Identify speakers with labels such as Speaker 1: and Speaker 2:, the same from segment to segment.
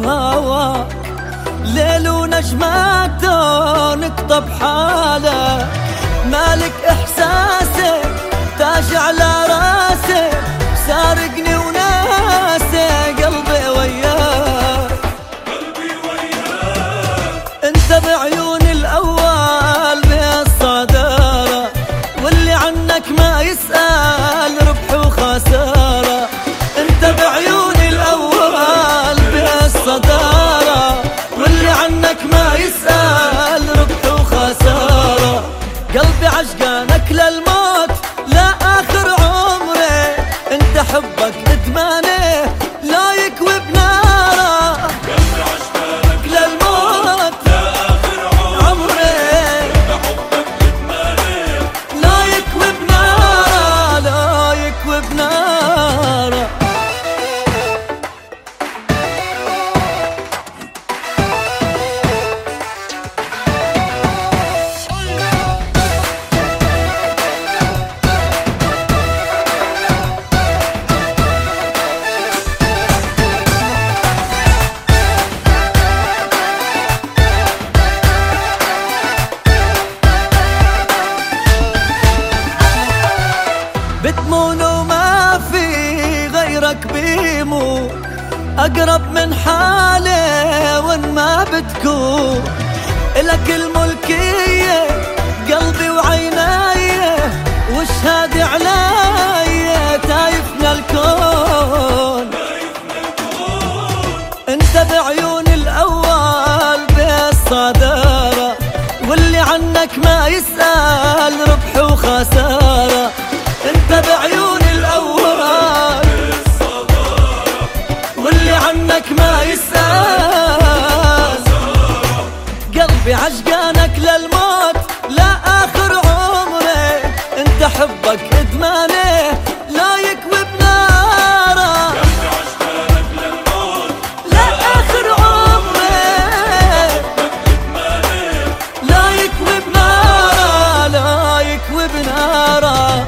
Speaker 1: بهواك، ليل ونجماته نقطة بحالك، مالك إحساسي تاج على راسي، سارقني وناسي قلبي وياك،
Speaker 2: قلبي وياك.
Speaker 1: انت بعيوني الأول بالصدارة، واللي عنك ما يسأل ربح وخسارة، انت بعيوني الأول بالصدارة، واللي عنك ما يسأل ربح وخسارة، قلبي عشقانك للموت لا آخر عمري، انت حبك ادماني لا يكوي بناره،
Speaker 2: قلبي عشقانك
Speaker 1: للموت
Speaker 2: لا آخر
Speaker 1: عمري،
Speaker 2: انت حبك ادماني
Speaker 1: لا يكوي بناره، لا يكوي بناره. بتمون وما في غيرك بيموت، أقرب من حالي وإن ما بتكون، إلك الملكية قلبي وعيناي، وشهادي علي تايفنا الكون، انت بعيوني الأول بالصدارة، واللي عنك ما يسأل ربح وخسارة، انت بعيوني الأول
Speaker 2: بالصدارة،
Speaker 1: واللي عنك ما يسأل، قلبي عشقانك للموت لا آخر عمري، انت حبك ادماني لا يكوي بناره،
Speaker 2: قلبي عشقانك للموت
Speaker 1: لا آخر عمري،
Speaker 2: ادماني
Speaker 1: لا يكوي بناره، لا يكوي بناره.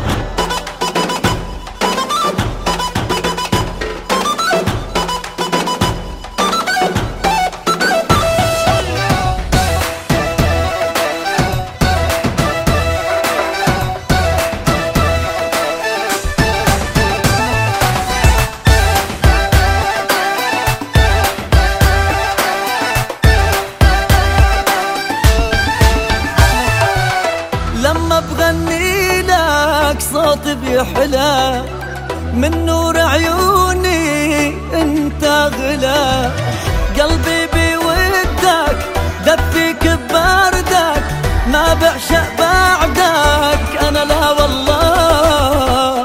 Speaker 1: لما بغني لك صوتي بيحلى، من نور عيوني انت غلا، قلبي بودك دفيك ببردك، ما بعشق بعدك انا لا والله،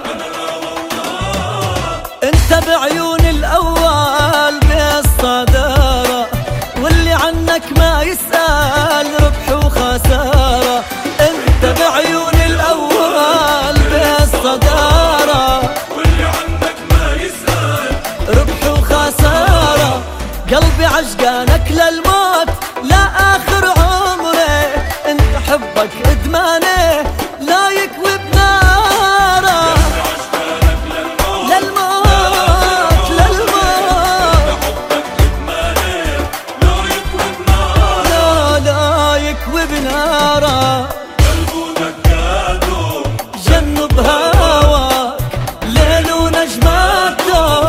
Speaker 1: انت بعيوني الاول بالصدارة، واللي عنك ما يسأل ربح وخسارة، انت بعيوني الاول بالصدارة،
Speaker 2: واللي عنك ما يسأل
Speaker 1: ربح وخسارة، قلبي عشقانك للموت لا آخر عمري، انت حبك ادماني لا يكوي بناره،
Speaker 2: عشقانك للموت
Speaker 1: للموت للموت،
Speaker 2: حبك ادماني لا يكوي بناره،
Speaker 1: لا لا يكوي بناره.
Speaker 2: قلبه دقاته
Speaker 1: جنب هواك ليل ونجماته